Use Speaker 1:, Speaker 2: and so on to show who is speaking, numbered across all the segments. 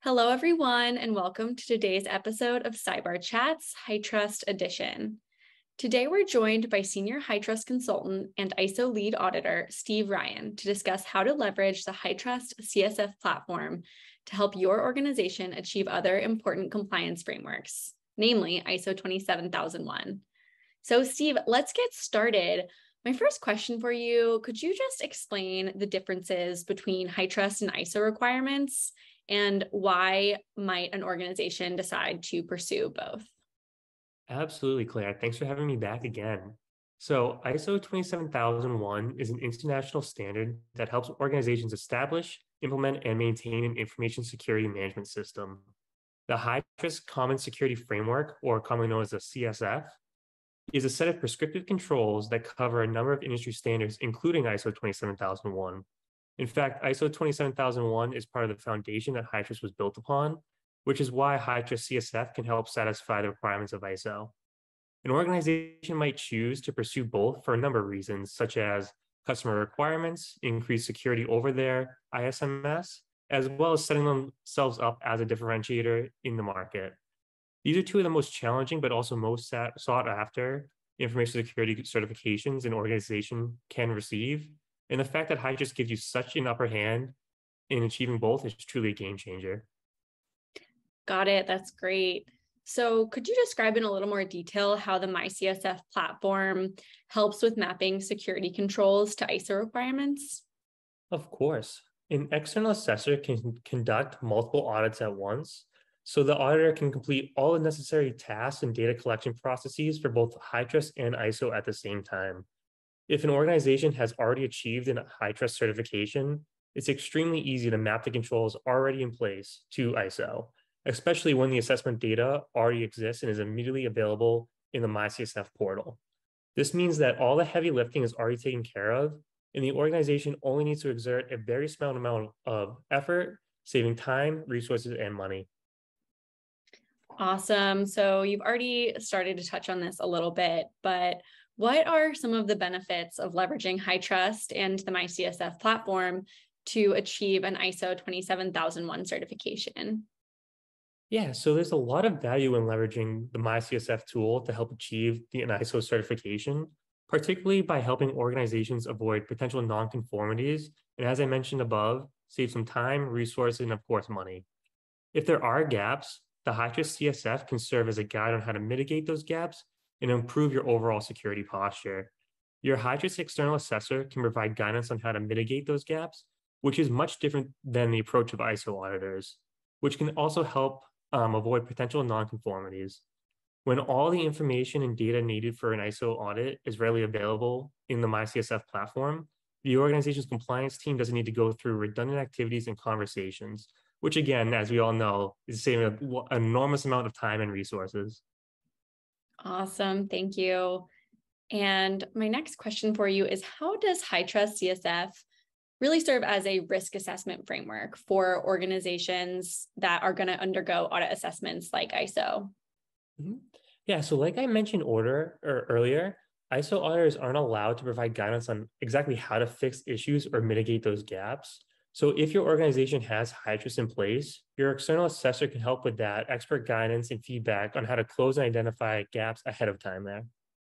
Speaker 1: Hello, everyone, and welcome to today's episode of Sidebar Chats HITRUST Edition. Today, we're joined by Senior HITRUST Consultant and ISO Lead Auditor, Steve Ryan, to discuss how to leverage the HITRUST CSF platform to help your organization achieve other important compliance frameworks, namely ISO 27001. So, Steve, let's get started. My first question for you, could you just explain the differences between HITRUST and ISO requirements? And why might an organization decide to pursue both?
Speaker 2: Absolutely, Claire. Thanks for having me back again. So, ISO 27001 is an international standard that helps organizations establish, implement, and maintain an information security management system. The HITRUST Common Security Framework, or commonly known as the CSF, is a set of prescriptive controls that cover a number of industry standards, including ISO 27001. In fact, ISO 27001 is part of the foundation that HITRUST was built upon, which is why HITRUST CSF can help satisfy the requirements of ISO. An organization might choose to pursue both for a number of reasons, such as customer requirements, increased security over their ISMS, as well as setting themselves up as a differentiator in the market. These are two of the most challenging, but also most sought after information security certifications an organization can receive. And the fact that HITRUST gives you such an upper hand in achieving both is truly a game changer.
Speaker 1: Got it. That's great. So could you describe in a little more detail how the MyCSF platform helps with mapping security controls to ISO requirements?
Speaker 2: Of course, an external assessor can conduct multiple audits at once, so the auditor can complete all the necessary tasks and data collection processes for both HITRUST and ISO at the same time. If an organization has already achieved an HITRUST certification, it's extremely easy to map the controls already in place to ISO, especially when the assessment data already exists and is immediately available in the MyCSF portal. This means that all the heavy lifting is already taken care of, and the organization only needs to exert a very small amount of effort, saving time, resources, and money.
Speaker 1: Awesome. So you've already started to touch on this a little bit, but what are some of the benefits of leveraging HITRUST and the MyCSF platform to achieve an ISO 27001 certification?
Speaker 2: Yeah, so there's a lot of value in leveraging the MyCSF tool to help achieve an ISO certification, particularly by helping organizations avoid potential nonconformities, and as I mentioned above, save some time, resources, and of course, money. If there are gaps, the HITRUST CSF can serve as a guide on how to mitigate those gaps and improve your overall security posture. Your HITRUST external assessor can provide guidance on how to mitigate those gaps, which is much different than the approach of ISO auditors, which can also help avoid potential nonconformities. When all the information and data needed for an ISO audit is readily available in the MyCSF platform, the organization's compliance team doesn't need to go through redundant activities and conversations, which again, as we all know, is saving an enormous amount of time and resources.
Speaker 1: Awesome. Thank you. And my next question for you is, how does HITRUST CSF really serve as a risk assessment framework for organizations that are going to undergo audit assessments like ISO?
Speaker 2: Mhm. Yeah, so like I mentioned earlier, ISO auditors aren't allowed to provide guidance on exactly how to fix issues or mitigate those gaps. So if your organization has HITRUST in place, your external assessor can help with that expert guidance and feedback on how to close and identify gaps ahead of time there.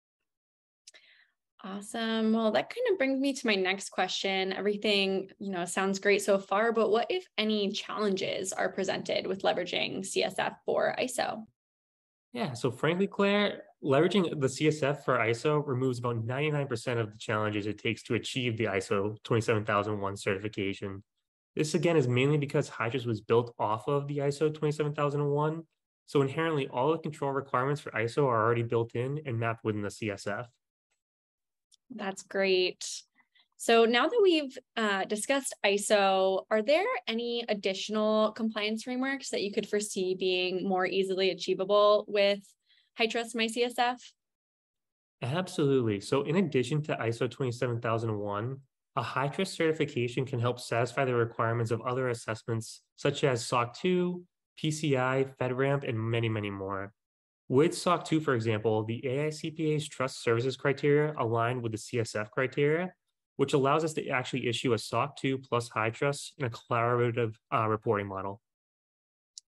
Speaker 1: Awesome. Well, that kind of brings me to my next question. Everything, sounds great so far, but what, if any, challenges are presented with leveraging CSF for ISO?
Speaker 2: Yeah, so frankly, Claire, leveraging the CSF for ISO removes about 99% of the challenges it takes to achieve the ISO 27001 certification. This again is mainly because HITRUST was built off of the ISO 27001. So inherently, all the control requirements for ISO are already built in and mapped within the CSF.
Speaker 1: That's great. So now that we've discussed ISO, are there any additional compliance frameworks that you could foresee being more easily achievable with HITRUST MyCSF?
Speaker 2: Absolutely. So in addition to ISO 27001, a HITRUST certification can help satisfy the requirements of other assessments such as SOC 2, PCI, FedRAMP, and many, many more. With SOC 2, for example, the AICPA's trust services criteria align with the CSF criteria, which allows us to actually issue a SOC 2 plus HITRUST in a collaborative reporting model.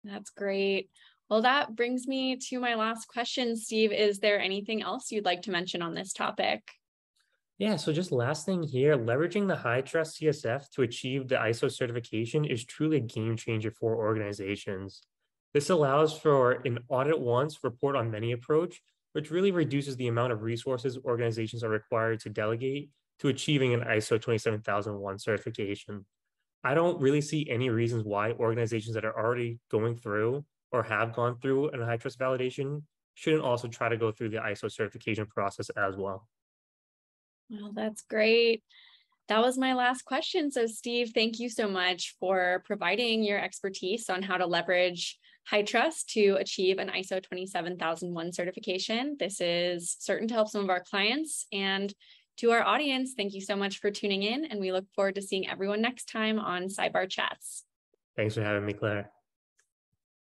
Speaker 1: That's great. Well, that brings me to my last question, Steve. Is there anything else you'd like to mention on this topic?
Speaker 2: Yeah, so just last thing here, leveraging the high trust CSF to achieve the ISO certification is truly a game changer for organizations. This allows for an audit once, report on many approach, which really reduces the amount of resources organizations are required to delegate to achieving an ISO 27001 certification. I don't really see any reasons why organizations that are already going through or have gone through a high trust validation shouldn't also try to go through the ISO certification process as well.
Speaker 1: Well, that's great. That was my last question. So, Steve, thank you so much for providing your expertise on how to leverage HITRUST to achieve an ISO 27001 certification. This is certain to help some of our clients. And to our audience, thank you so much for tuning in. And we look forward to seeing everyone next time on Sidebar Chats.
Speaker 2: Thanks for having me, Claire.